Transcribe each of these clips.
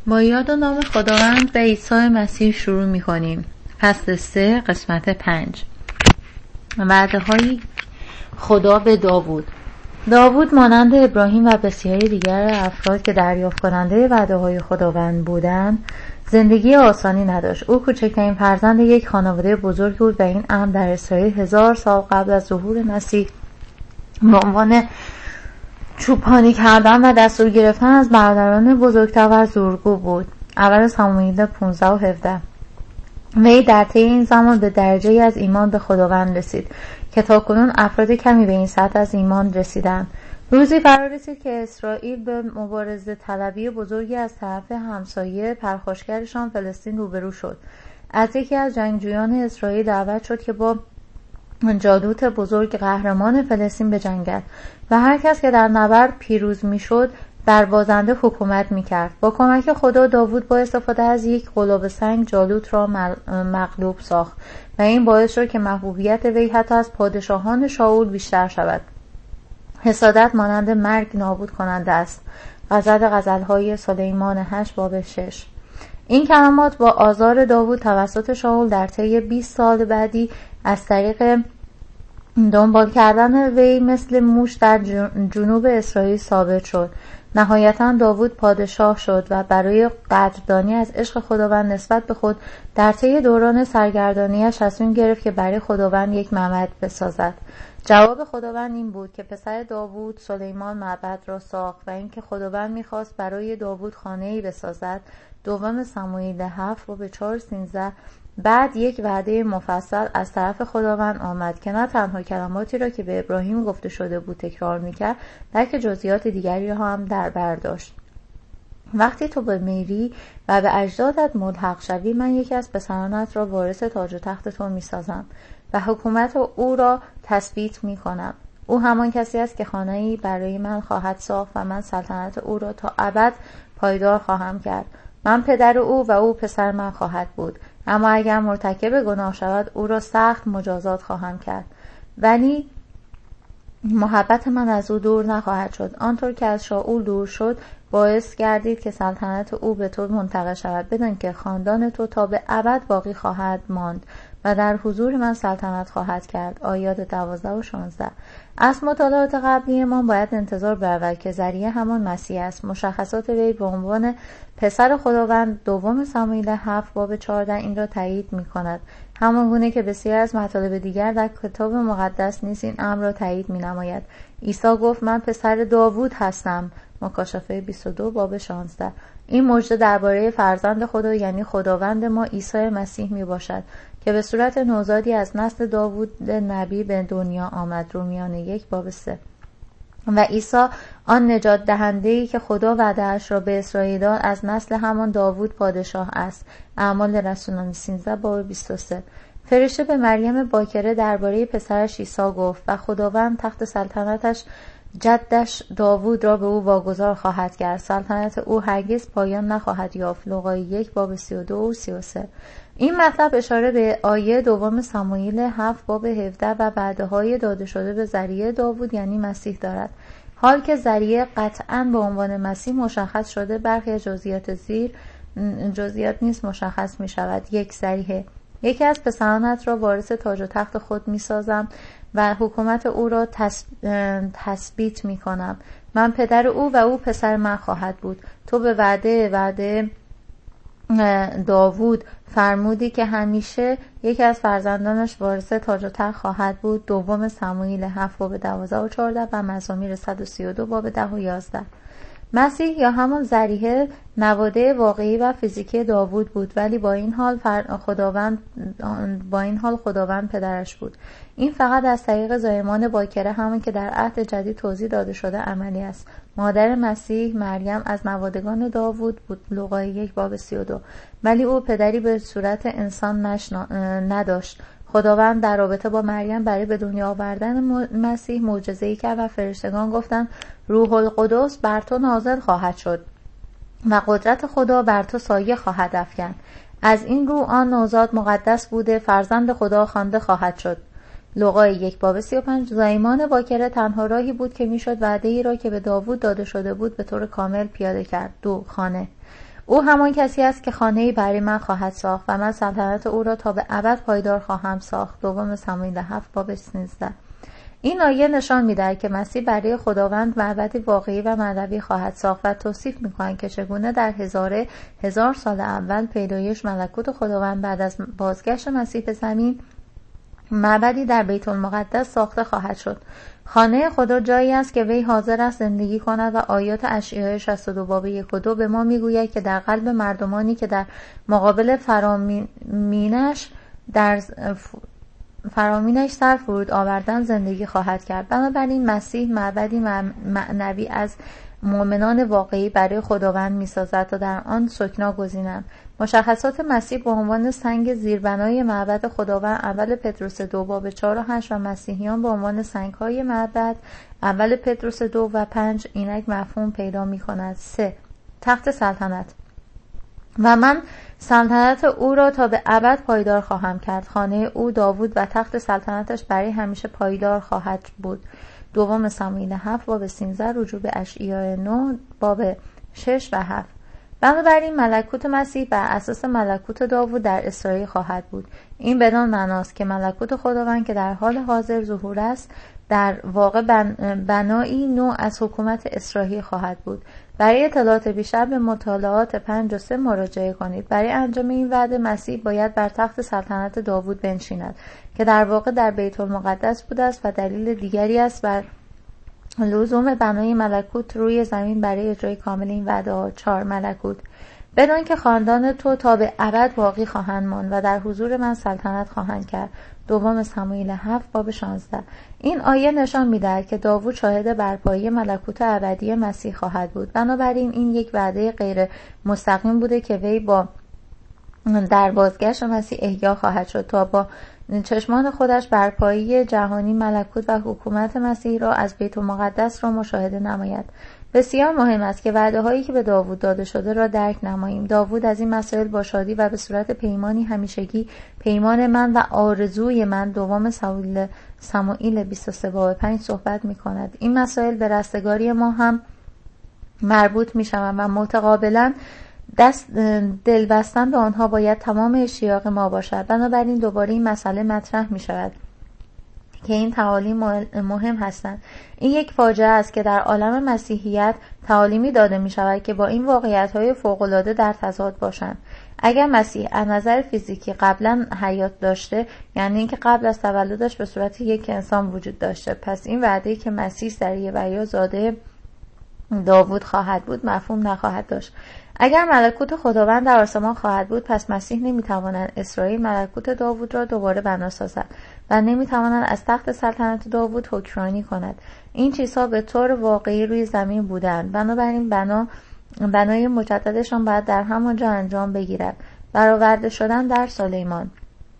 با یاد و نام خداوند به عیسی مسیح شروع می کنیم. فصل 3 قسمت 5. وعده های خدا به داوود. داوود مانند ابراهیم و بسیاری دیگر افراد که دریافت کننده وعده های خداوند بودند زندگی آسانی نداشت. او کوچکترین فرزند یک خانواده بزرگ بود و این امر در اسرائیل 1000 سال قبل از ظهور مسیح به عنوان چوپانی کردن و دستور گرفتن از برادران بزرگتر و زورگو بود. اول سموئیل 15 و 17. وی در طی این زمان به درجه‌ای از ایمان به خداوند رسید که تاکنون افراد کمی به این سطح از ایمان رسیدند. روزی فرا رسید که اسرائیل به مبارزه طلبی بزرگی از طرف همسایه پرخاشگرشان فلسطین روبرو شد. از یکی از جنگجویان اسرائیل دعوت شد که با جالوت بزرگ قهرمان فلسطین بجنگد و هر کس که در نبرد پیروز میشد بر بازنده حکومت میکرد. با کمک خدا داوود با استفاده از یک قلاب سنگ جالوت را مغلوب ساخت و این باعث شد که محبوبیت وی حتی از پادشاهان شاول بیشتر شود. حسادت مانند مرگ نابود کننده است. غزلهای سلیمان 8 باب 6. این کلمات با آزار داوود توسط شاول در طی 20 سال بعدی از طریق دنبال کردن وی مثل موش در جنوب اسرائیل ثابت شد. نهایتاً داوود پادشاه شد و برای قدردانی از عشق خداوند نسبت به خود در طی دوران سرگردانی‌اش تصمیم گرفت که برای خداوند یک معبد بسازد. جواب خداوند این بود که پسر داوود سلیمان معبد را ساخت و اینکه خداوند می‌خواست برای داوود خانه‌ای بسازد. دوم سموئیل 7 باب 4-13. بعد یک وعده مفصل از طرف خداوند آمد که نه تنها کلماتی را که به ابراهیم گفته شده بود تکرار میکرد بلکه جزئیات دیگری را هم در بر داشت. وقتی تو به میری و به اجدادت ملحق شوی من یکی از پسرانت را وارث تاج و تخت تو میسازم و حکومت او را تثبیت میکنم. او همان کسی است که خانه‌ای برای من خواهد ساخت و من سلطنت او را تا ابد پایدار خواهم کرد. من پدر او و او پسر من خواهد بود. اما اگر مرتکب گناه شود او را سخت مجازات خواهم کرد، ولی محبت من از او دور نخواهد شد. آنطور که از شاول دور شد باعث گردید که سلطنت او به تو منتقل شود، بدان که خاندان تو تا به ابد باقی خواهد ماند و در حضور من سلطنت خواهد کرد. آیات 12 و 16. از مطالعات قبلی ما باید انتظار برود که ذریعه همان مسیح است. مشخصات وی به عنوان پسر خداوند دوم سموئیل 7 باب 14 این را تایید می کند. همان گونه که بسیار از مطالب دیگر در کتاب مقدس نیز این امر را تایید می نماید. عیسی گفت من پسر داوود هستم. مکاشفه 22 باب 16. این مژده درباره فرزند خدا یعنی خداوند ما عیسی مسیح می باشد که به صورت نوزادی از نسل داوود نبی به دنیا آمد. رومیان 1 باب 3. و عیسی آن نجات دهنده‌ای که خدا وعده‌اش را به اسرائیل داد از نسل همان داوود پادشاه است. اعمال رسولان 13 باب 23. فرشته به مریم باکره درباره پسرش عیسی گفت و خداوند تخت سلطنتش جدش داوود را به او واگذار خواهد کرد. سلطنت او هرگز پایان نخواهد یافت. لوقا 1 باب 32 و 33. این مطلب اشاره به آیه دوم سموئیل 7 باب 17 و وعده‌های داده شده به ذریعه داوود یعنی مسیح دارد. حال که ذریعه قطعاً به عنوان مسیح مشخص شده، برخی جزئیات نیز مشخص می شود. یک ذریعه: یکی از پسرانت را وارث تاج و تخت خود می سازم و حکومت او را تثبیت می کنم. من پدر او و او پسر من خواهد بود. تو به وعده داوود فرمودی که همیشه یکی از فرزندانش وارث تاج و تخت خواهد بود. دوم سموئیل 7 باب 12 و 14 و مزامیر 132 باب 10 و 11. مسیح یا همان ذریعه نواده واقعی و فیزیکی داوود بود، ولی با این حال خداوند پدرش بود. این فقط از طریق زایمان باکره همون که در عهد جدید توضیح داده شده عملی است. مادر مسیح مریم از نوادگان داوود بود. لوقا 1 باب 32. ولی او پدری به صورت انسان نداشت. خداوند در رابطه با مریم برای به دنیا آوردن مسیح معجزه‌ای کرد و فرشتگان گفتند روح القدس بر تو نازل خواهد شد و قدرت خدا بر تو سایه خواهد افکند. از این رو آن نوزاد مقدس بوده فرزند خدا خوانده خواهد شد. لوقا 1 باب 35. زایمان باکره تنها راهی بود که میشد وعده‌ای را که به داوود داده شده بود به طور کامل پیاده کرد. 2. خانه. او همان کسی است که خانه‌ای برای من خواهد ساخت و من سلطنت او را تا به ابد پایدار خواهم ساخت. دوم سموئیل 7 باب 13. این آیه نشان می‌دهد که مسیح برای خداوند معبدی واقعی و معنوی خواهد ساخت و توصیف می‌کند که چگونه در هزار سال اول پیدایش ملکوت خداوند بعد از بازگشت مسیح به زمین معبدی در بیت المقدس ساخته خواهد شد. خانه خدا جایی است که وی حاضر است زندگی کند و آیات اشعیا 62 باب 1 و 2 به ما میگوید که در قلب مردمانی که در مقابل فرامینش سر فرود آوردن زندگی خواهد کرد. بنابراین مسیح معبدی معنوی از مؤمنان واقعی برای خداوند می‌سازد تا در آن سکنا گزینند. مشخصات مسیح به عنوان سنگ زیربنای معبد خداوند اول پطرس 2 باب 4 و 8 و مسیحیان به عنوان سنگ‌های معبد اول پطرس 2 و 5 اینک مفهوم پیدا می‌کند. 3. تخت سلطنت. و من سلطنت او را تا به ابد پایدار خواهم کرد. خانه او داوود و تخت سلطنتش برای همیشه پایدار خواهد بود. دوم سموئیل 7 باب 13 رجوع به اشعیا 9 باب 6 و 7. بنابراین ملکوت مسیح بر اساس ملکوت داوود در اسرائیل خواهد بود. این بدان معناست که ملکوت خداوند که در حال حاضر ظهور است در واقع بنایی نوع از حکومت اسرائیل خواهد بود. برای اطلاعات بیشتر به مطالعات 5 و 3 مراجعه کنید. برای انجام این وعده مسیح باید بر تخت سلطنت داوود بنشیند که در واقع در بیت المقدس بوده است و دلیل دیگری است بر لزوم بنای ملکوت روی زمین برای اجرای کامل این وعده ها. 4. ملکوت. بدان که خاندان تو تا به ابد باقی خواهند ماند و در حضور من سلطنت خواهند کرد. دوم سموئیل 7 باب 16. این آیه نشان می‌دهد که داوود شاهد برپایی ملکوت ابدی مسیح خواهد بود. بنابراین این یک وعده غیر مستقیم بوده که وی در بازگشت مسیح احیا خواهد شد تا با چشمان خودش برپایی جهانی ملکوت و حکومت مسیح را از بیت المقدس را مشاهده نماید. بسیار مهم است که وعده هایی که به داوود داده شده را درک نماییم. داوود از این مسائل با شادی و به صورت پیمانی همیشگی پیمان من و آرزوی من دوم سموئیل 23 باب 5 صحبت می کند. این مسائل به رستگاری ما هم مربوط می شوند و متقابلا دل بستن به آنها باید تمام اشتیاق ما باشد. بنابراین دوباره این مسئله مطرح می شود که این تعالیم مهم هستند. این یک فاجعه است که در عالم مسیحیت تعالیمی داده می شود که با این واقعیت‌های فوق‌العاده در تضاد باشند. اگر مسیح از نظر فیزیکی قبلا حیات داشته، یعنی اینکه قبل از تولدش به صورت یک انسان وجود داشته، پس این وعده‌ای که مسیح ذریه و یا زاده داوود خواهد بود مفهوم نخواهد داشت. اگر ملکوت خداوند در آسمان خواهد بود، پس مسیح نمیتواند اسرائیل ملکوت داوود را دوباره بنا سازد و نمیتواند از تخت سلطنت داوود حکمرانی کند. این چیزها به طور واقعی روی زمین بودند. بنابراین بنای مجددشان باید در همانجا انجام بگیرد. برآورده شدن در سلیمان.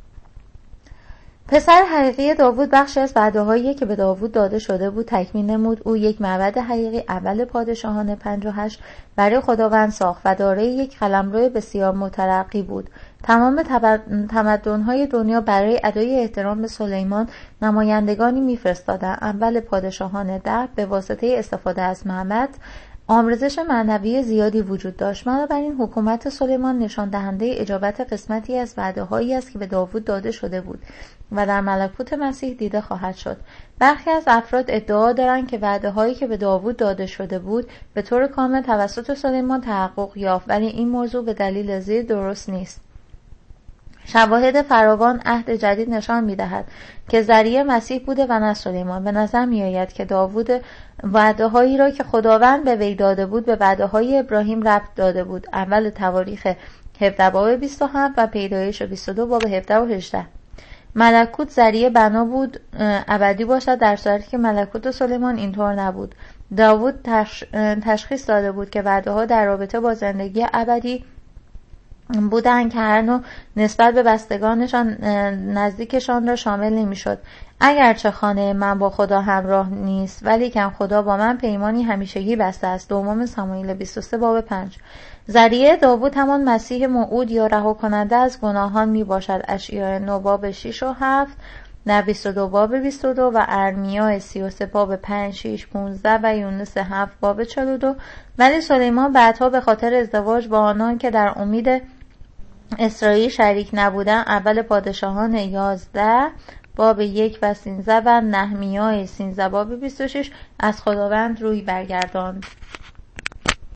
پسر حقیقی داوود بخشی از وعده‌هایی که به داوود داده شده بود تکمیل نمود. او یک معبد حقیقی اول پادشاهان 58 برای خداوند ساخت و دارای یک قلمرو بسیار مترقی بود. تمام تمدن‌های دنیا برای ادای احترام به سلیمان نمایندگانی می‌فرستادند. اول پادشاهان دهر به واسطه استفاده از معبد آمرزش معنوی زیادی وجود داشت. بنابراین حکومت سلیمان نشان دهنده اجابت قسمتی از وعده‌هایی است که به داوود داده شده بود و در ملکوت مسیح دیده خواهد شد. برخی از افراد ادعا دارند که وعده‌هایی که به داوود داده شده بود به طور کامل توسط سلیمان تحقق یافت، ولی این موضوع به دلیل زیر درست نیست. شواهد فراوان عهد جدید نشان می‌دهد که ذریعه مسیح بوده و نه سلیمان. به نظر می‌آید که داوود وعده‌هایی را که خداوند به وی داده بود به وعده‌های ابراهیم ربط داده بود. اول تواریخ 17 باب 27 و پیدایش 22 باب 17 و 18. ملکوت ذریعه بنا بود ابدی باشد، در صورتی که ملکوت سلیمان اینطور نبود. داوود تشخیص داده بود که وعده‌ها در رابطه با زندگی ابدی بودند که هر نوع نسبت به بستگانشان نزدیکشان را شامل نمی‌شد. اگرچه خانه من با خدا همراه نیست، ولی که خدا با من پیمانی همیشگی بسته است. دوم سموئیل 23 باب 5. ذریعه داوود همان مسیح موعود یا رها کننده از گناهان می باشد. اشعیا 9 باب 6 و 7 در 22 باب 22 و ارمیا 33 باب 5 6 15 و یونس 7 باب 42. ولی سلیمان بعدها به خاطر ازدواج با آنان که در امید اسرائیل شریک نبودن، اول پادشاهان 11 باب 1 و 13 و نحمیا 13 باب 26 از خداوند روی برگرداند.